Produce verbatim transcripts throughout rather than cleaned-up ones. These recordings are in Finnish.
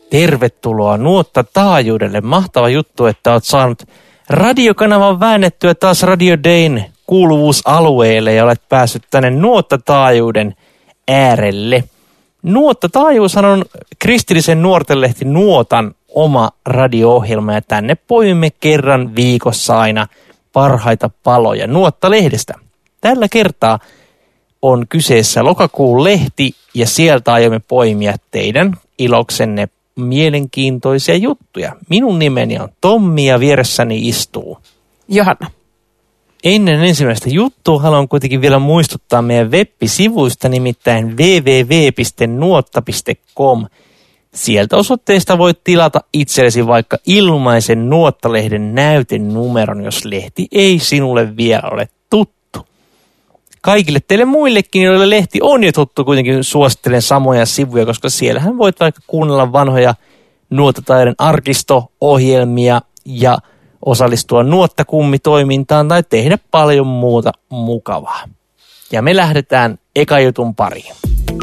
Tervetuloa Nuotta taajuudelle. Mahtava juttu, että olet saanut radiokanavan väännettyä taas Radio Dayn kuuluvuusalueelle ja olet päässyt tänne Nuotta taajuuden äärelle. Nuotta taajuushan on kristillisen nuortenlehti Nuotan oma radio-ohjelma ja tänne poimimme kerran viikossa aina parhaita paloja Nuotta-lehdestä. Tällä kertaa on kyseessä lokakuun lehti ja sieltä aiomme poimia teidän iloksenne mielenkiintoisia juttuja. Minun nimeni on Tommi ja vieressäni istuu Johanna. Ennen ensimmäistä juttua haluan kuitenkin vielä muistuttaa meidän web-sivuista, nimittäin double-u double-u double-u piste nuotta piste com. Sieltä osoitteesta voit tilata itsellesi vaikka ilmaisen Nuottalehden näytenumeron, jos lehti ei sinulle vielä ole tuttu. Kaikille teille muillekin, joille lehti on jo tuttu, kuitenkin suosittelen samoja sivuja, koska siellähän voit vaikka kuunnella vanhoja Nuottataiden arkisto-ohjelmia ja osallistua nuottakummitoimintaan tai tehdä paljon muuta mukavaa. Ja me lähdetään eka jutun pariin.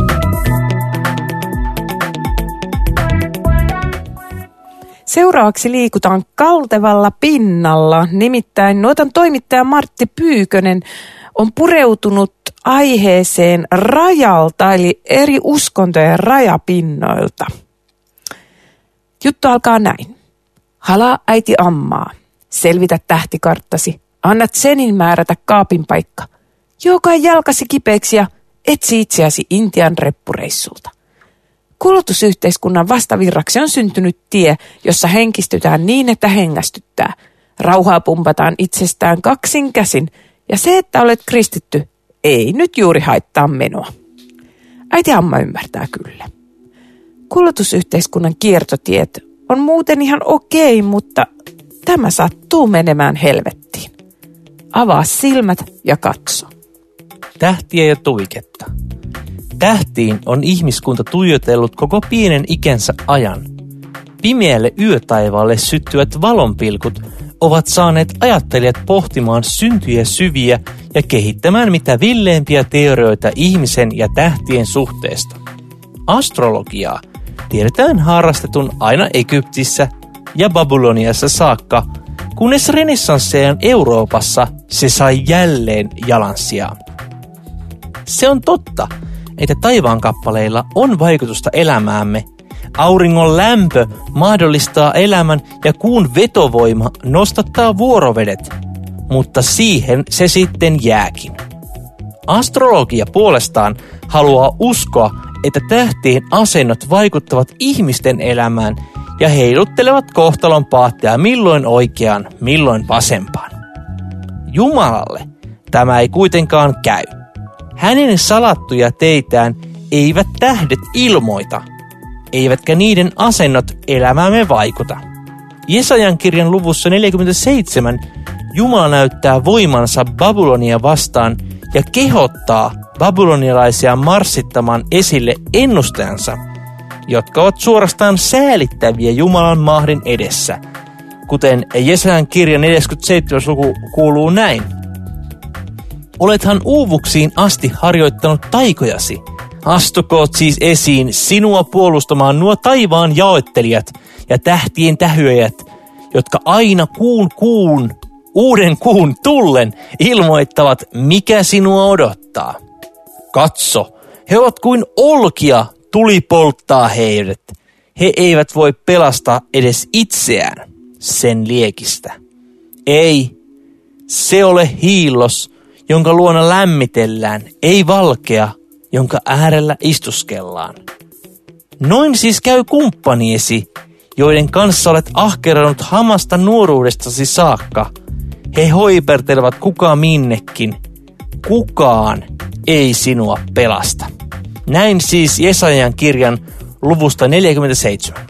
Seuraavaksi liikutaan kaltevalla pinnalla. Nimittäin Nuotan toimittaja Martti Pyykönen on pureutunut aiheeseen rajalta, eli eri uskontojen rajapinnoilta. Juttu alkaa näin. Halaa äiti ammaa. Selvitä tähtikarttasi. Annat senin määrätä kaapin paikka. Joka jalkasi kipeäksi ja etsi itseäsi Intian reppureissulta. Kulutusyhteiskunnan vastavirraksi on syntynyt tie, jossa henkistytään niin, että hengästyttää. Rauhaa pumpataan itsestään kaksin käsin, ja se, että olet kristitty, ei nyt juuri haittaa menoa. Äiti Amma ymmärtää kyllä. Kulutusyhteiskunnan kiertotiet on muuten ihan okei, mutta tämä sattuu menemään helvettiin. Avaa silmät ja katso. Tähtiä ja tuiketta. Tähtiin on ihmiskunta tuijotellut koko pienen ikänsä ajan. Pimeälle yötaivaalle syttyvät valonpilkut ovat saaneet ajattelijat pohtimaan syntyjä syviä ja kehittämään mitä villeimpiä teorioita ihmisen ja tähtien suhteesta. Astrologiaa tiedetään harrastetun aina Egyptissä ja Babyloniassa saakka, kunnes renessanssiajan Euroopassa se sai jälleen jalansijaa. Se on totta, että taivaankappaleilla on vaikutusta elämäämme. Auringon lämpö mahdollistaa elämän ja kuun vetovoima nostattaa vuorovedet, mutta siihen se sitten jääkin. Astrologia puolestaan haluaa uskoa, että tähtien asennot vaikuttavat ihmisten elämään ja heiluttelevat kohtalon paatteja milloin oikeaan, milloin vasempaan. Jumalalle tämä ei kuitenkaan käy. Hänen salattuja teitään eivät tähdet ilmoita, eivätkä niiden asennot elämäämme vaikuta. Jesajan kirjan luvussa neljäkymmentäseitsemän Jumala näyttää voimansa Babylonia vastaan ja kehottaa babylonialaisia marssittamaan esille ennustajansa, jotka ovat suorastaan säälittäviä Jumalan mahdin edessä. Kuten Jesajan kirjan neljäskymmenesseitsemäs luku kuuluu näin. Olethan uuvuksiin asti harjoittanut taikojasi. Astukoot siis esiin sinua puolustamaan nuo taivaan jaottelijat ja tähtien tähyäjät, jotka aina kuun kuun, uuden kuun tullen ilmoittavat, mikä sinua odottaa. Katso, he ovat kuin olkia, tuli polttaa heidät. He eivät voi pelastaa edes itseään sen liekistä. Ei, se ole hiillos, jonka luona lämmitellään, ei valkea, jonka äärellä istuskellaan. Noin siis käy kumppaniesi, joiden kanssa olet ahkerannut hamasta nuoruudestasi saakka. He hoipertelevat kuka minnekin. Kukaan ei sinua pelasta. Näin siis Jesajan kirjan luvusta neljäkymmentäseitsemän.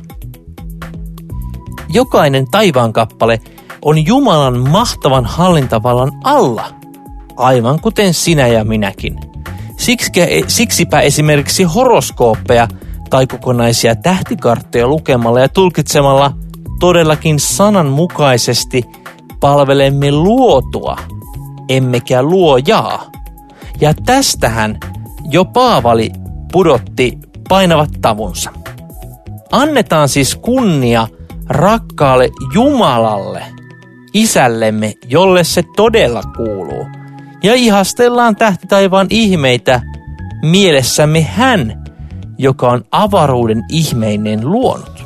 Jokainen taivaankappale on Jumalan mahtavan hallintavallan alla, aivan kuten sinä ja minäkin. Siksipä esimerkiksi horoskooppeja tai kokonaisia tähtikarttoja lukemalla ja tulkitsemalla todellakin sananmukaisesti palvelemme luotua, emmekä luojaa. Ja tästähän jo Paavali pudotti painavat tavunsa. Annetaan siis kunnia rakkaalle Jumalalle, isällemme, jolle se todella kuuluu. Ja ihastellaan tähtitaivaan ihmeitä mielessämme hän, joka on avaruuden ihmeinen luonut.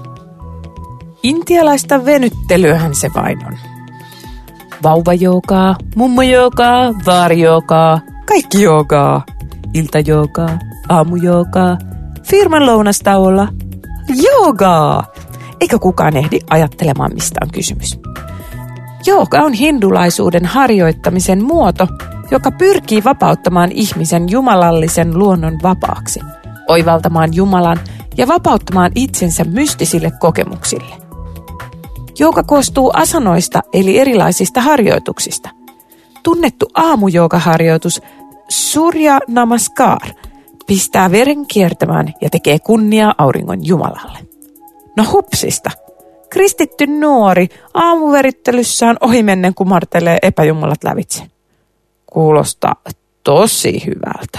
Intialaista venyttelyähän se vain on. Vauvajoogaa, mummojoogaa, vaarijoogaa, kaikki joogaa, iltajoogaa, aamujoogaa, firman lounastauolla, joogaa. Eikä kukaan ehdi ajattelemaan, mistä on kysymys. Jooga on hindulaisuuden harjoittamisen muoto, joka pyrkii vapauttamaan ihmisen jumalallisen luonnon vapaaksi, oivaltamaan Jumalan ja vapauttamaan itsensä mystisille kokemuksille. Jooga koostuu asanoista eli erilaisista harjoituksista. Tunnettu aamujoogaharjoitus Surya Namaskar pistää veren kiertämään ja tekee kunniaa auringon Jumalalle. No hupsista. Kristitty nuori aamuverittelyssään ohimennen kumartelee epäjumalat lävitse. Kuulostaa tosi hyvältä.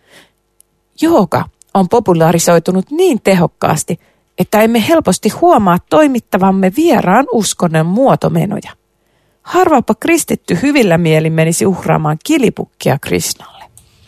Jooga on popularisoitunut niin tehokkaasti, että emme helposti huomaa toimittavamme vieraan uskonnon muotomenoja. Harvapa kristitty hyvillä mielin menisi uhraamaan kilipukkia Krishnalle.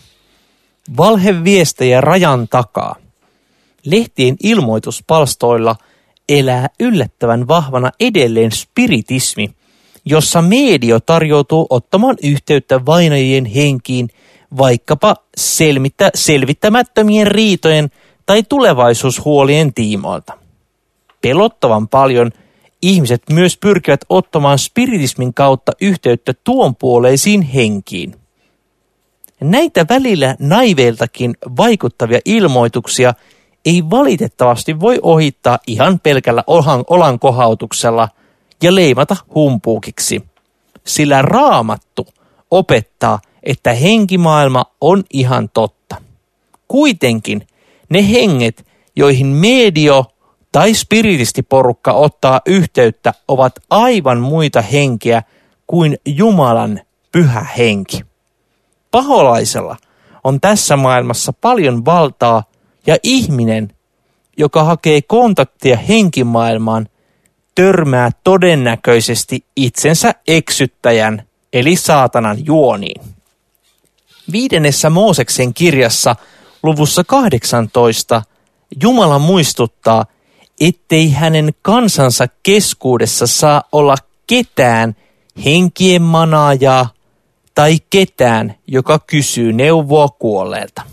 Valheviestejä rajan takaa. Lehtien ilmoituspalstoilla elää yllättävän vahvana edelleen spiritismi, jossa medio tarjoutuu ottamaan yhteyttä vainajien henkiin vaikkapa selmittä, selvittämättömien riitojen tai tulevaisuushuolien tiimoilta. Pelottavan paljon ihmiset myös pyrkivät ottamaan spiritismin kautta yhteyttä tuonpuoleisiin henkiin. Näitä välillä naiveiltakin vaikuttavia ilmoituksia ei valitettavasti voi ohittaa ihan pelkällä olan kohautuksella ja leimata humpuukiksi, sillä Raamattu opettaa, että henkimaailma on ihan totta. Kuitenkin ne henget, joihin medio tai spiritistiporukka ottaa yhteyttä, ovat aivan muita henkiä kuin Jumalan pyhä henki. Paholaisella on tässä maailmassa paljon valtaa ja ihminen, joka hakee kontaktia henkimaailmaan, törmää todennäköisesti itsensä eksyttäjän eli saatanan juoniin. Viidennessä Mooseksen kirjassa luvussa kahdeksantoista Jumala muistuttaa, ettei hänen kansansa keskuudessa saa olla ketään henkien manaajaa tai ketään, joka kysyy neuvoa kuolleelta.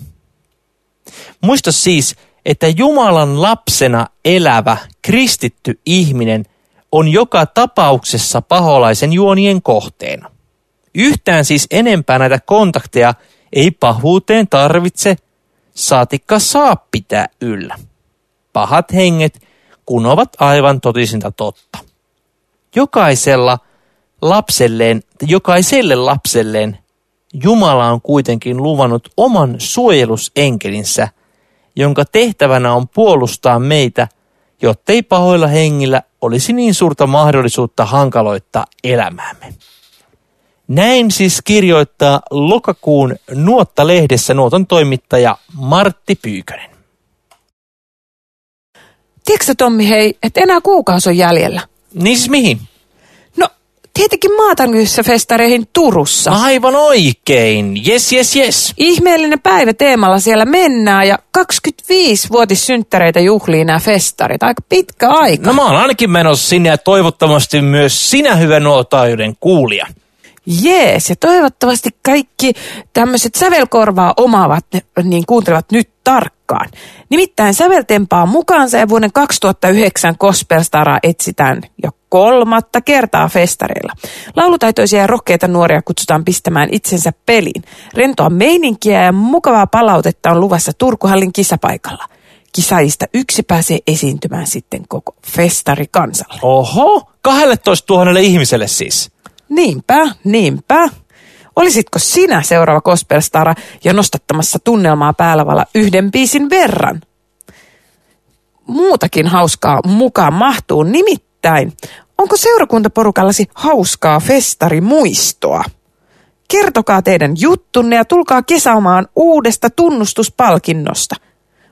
Muista siis, että Jumalan lapsena elävä kristitty ihminen on joka tapauksessa paholaisen juonien kohteena. Yhtään siis enempää näitä kontakteja ei pahuuteen tarvitse, saatikka saa pitää yllä. Pahat henget, kun ovat aivan totisinta totta. Jokaisella lapselleen, jokaiselle lapselleen Jumala on kuitenkin luvannut oman suojelusenkelinsä, jonka tehtävänä on puolustaa meitä, jottei pahoilla hengillä olisi niin suurta mahdollisuutta hankaloittaa elämäämme. Näin siis kirjoittaa lokakuun Nuotta-lehdessä Nuoton toimittaja Martti Pyykönen. Tiedätkö Tommi, hei, että enää kuukausi on jäljellä? Niin siis mihin? No, tietenkin Maatangyssä-festareihin Turussa. Aivan oikein. Jes, jes, jes. Ihmeellinen päivä teemalla siellä mennään ja kaksikymmentäviisi-vuotissynttäreitä juhlii nämä festarit. Aika pitkä aika. No mä oon ainakin menossa sinne ja toivottavasti myös sinä hyvä nuotaajuuden kuulija. Jees, ja toivottavasti kaikki tämmöiset sävelkorvaa omaavat niin kuuntelevat nyt tarkkaan. Nimittäin säveltempaa mukaansa ja vuoden kaksituhattayhdeksän Gospelstaraa etsitään jo kolmatta kertaa festareilla. Laulutaitoisia ja rohkeita nuoria kutsutaan pistämään itsensä peliin. Rentoa meininkiä ja mukavaa palautetta on luvassa Turkuhallin kisapaikalla. Kisaajista yksi pääsee esiintymään sitten koko festarikansalle. Oho, kaksitoistatuhatta ihmiselle siis. Niinpä, niinpä. Olisitko sinä seuraava Gospelstara ja nostattamassa tunnelmaa päälavalla yhden biisin verran? Muutakin hauskaa mukaan mahtuu, nimittäin. Onko seurakuntaporukallasi hauskaa festarimuistoa? Kertokaa teidän juttunne ja tulkaa kesäomaan uudesta tunnustuspalkinnosta.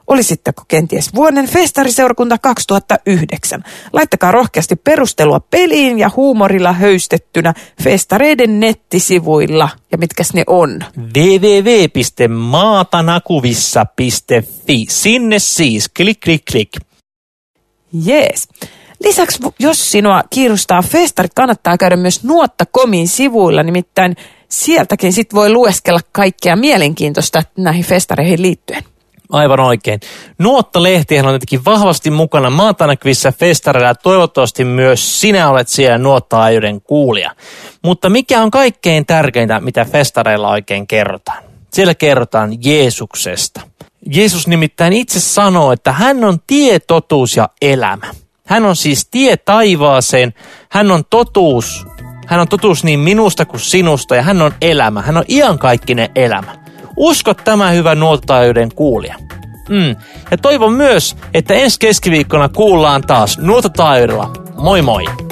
Olisitteko kenties vuoden festariseurakunta kaksituhattayhdeksän? Laittakaa rohkeasti perustelua peliin ja huumorilla höystettynä festareiden nettisivuilla. Ja mitkäs ne on? double-u double-u double-u piste maatanakuvissa piste fi. Sinne siis. Klik, klik, klik. Jees. Lisäksi, jos sinua kiinnostaa festarit, kannattaa käydä myös Nuotta piste comin sivuilla, nimittäin sieltäkin sit voi lueskella kaikkea mielenkiintoista näihin festareihin liittyen. Aivan oikein. Nuotta-lehtihän on tietenkin vahvasti mukana Maatanakuvissa festareilla ja toivottavasti myös sinä olet siellä Nuotta-ajuuden kuulija. Mutta mikä on kaikkein tärkeintä, mitä festareilla oikein kerrotaan? Siellä kerrotaan Jeesuksesta. Jeesus nimittäin itse sanoo, että hän on tie, totuus ja elämä. Hän on siis tie taivaaseen, hän on totuus, hän on totuus niin minusta kuin sinusta ja hän on elämä, hän on iankaikkinen elämä. Usko tämä hyvä Nuotta-ajuuden kuulija. Mm. Ja toivon myös, että ensi keskiviikkona kuullaan taas Nuotta-taajuudella. Moi moi!